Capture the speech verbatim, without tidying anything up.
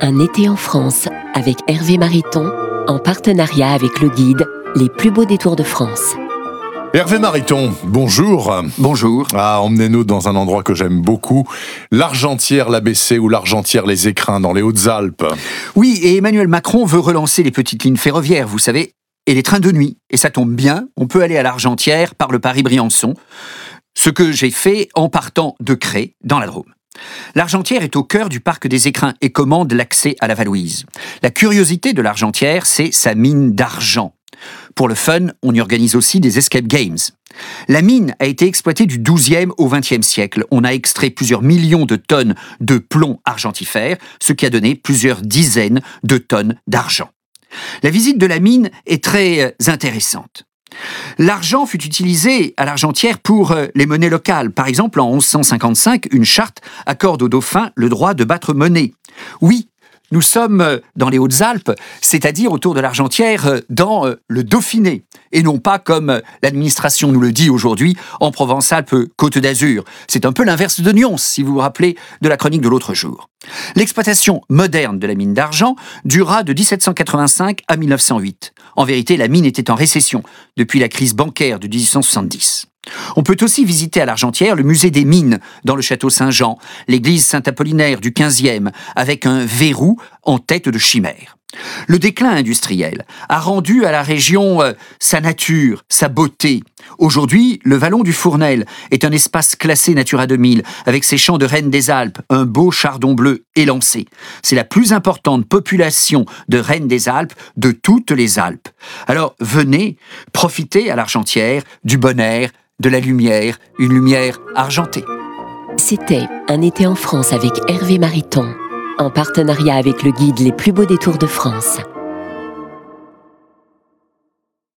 Un été en France avec Hervé Mariton, en partenariat avec le guide Les plus beaux détours de France. Hervé Mariton, bonjour. Bonjour. Ah, emmenez-nous dans un endroit que j'aime beaucoup, l'Argentière-l'A B C ou l'Argentière-les Écrins dans les Hautes-Alpes. Oui, et Emmanuel Macron veut relancer les petites lignes ferroviaires, vous savez, et les trains de nuit. Et ça tombe bien, on peut aller à l'Argentière par le Paris-Briançon, ce que j'ai fait en partant de Cré, dans la Drôme. L'Argentière est au cœur du parc des Écrins et commande l'accès à la Valouise. La curiosité de l'Argentière, c'est sa mine d'argent. Pour le fun, on y organise aussi des escape games. La mine a été exploitée du douzième au vingtième siècle. On a extrait plusieurs millions de tonnes de plomb argentifère, ce qui a donné plusieurs dizaines de tonnes d'argent. La visite de la mine est très intéressante. L'argent fut utilisé à l'Argentière pour les monnaies locales. Par exemple, en onze cent cinquante-cinq, une charte accorde aux dauphins le droit de battre monnaie. Oui, nous sommes dans les Hautes-Alpes, c'est-à-dire autour de l'Argentière, dans le Dauphiné, et non pas, comme l'administration nous le dit aujourd'hui, en Provence-Alpes-Côte d'Azur. C'est un peu l'inverse de Nyons, si vous vous rappelez de la chronique de l'autre jour. L'exploitation moderne de la mine d'argent dura de dix-sept cent quatre-vingt-cinq à mille neuf cent huit. En vérité, la mine était en récession depuis la crise bancaire de dix-huit cent soixante-dix. On peut aussi visiter à l'Argentière le musée des mines dans le château Saint-Jean, l'église Saint-Apollinaire du quinzième, avec un verrou en tête de chimère. Le déclin industriel a rendu à la région euh, sa nature, sa beauté. Aujourd'hui, le vallon du Fournel est un espace classé Natura deux mille, avec ses champs de rennes des Alpes, un beau chardon bleu élancé. C'est la plus importante population de rennes des Alpes de toutes les Alpes. Alors venez profiter à l'Argentière du bon air, de la lumière, une lumière argentée. C'était Un été en France avec Hervé Mariton, en partenariat avec le guide Les plus beaux détours de France.